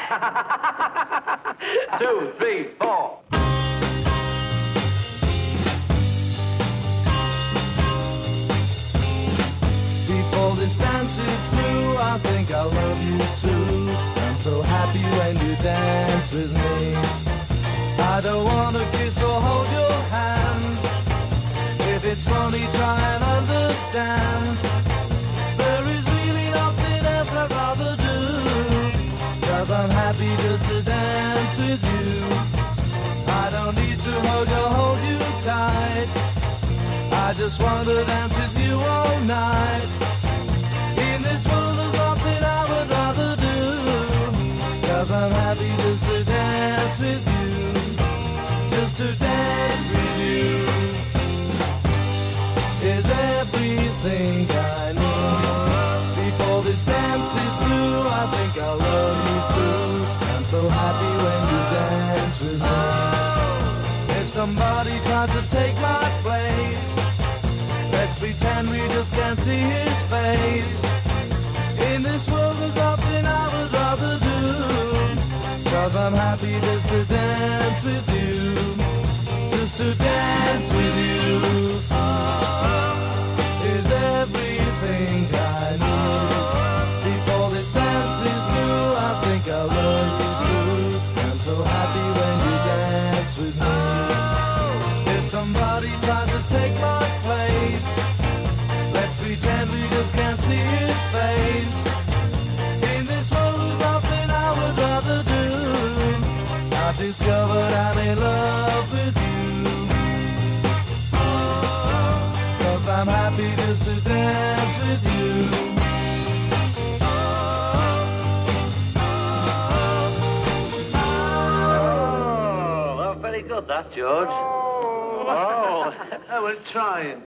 2, 3, 4. Before this dance is through, I think I love you too. I'm so happy when you dance with me. I don't wanna kiss or hold your hand. If it's funny, try and understand. There is really nothing else I'd rather do, 'cause I'm happy just to dance with you. I don't need to hold you tight. I just want to dance with you all night. In this world there's nothing I would rather do, 'cause I'm happy just to dance with you. Just to dance with you is everything I need. Before this dance is through, I think I love you too. I'm so happy when you dance with me. If somebody tries to take my place, let's pretend we just can't see his face. In this world there's nothing I would rather do, 'cause I'm happy just to dance with you. Just to dance with you is everything I need. Before this dance is through, I think I love you too. I'm so happy when you dance with me. If somebody tries to take my place, let's pretend we just can't see his face. In this world there's nothing I would rather do. I've discovered I'm in love with you, 'cause I'm happy just to dance with you. Oh, well, very good, that, George. Oh. I was trying.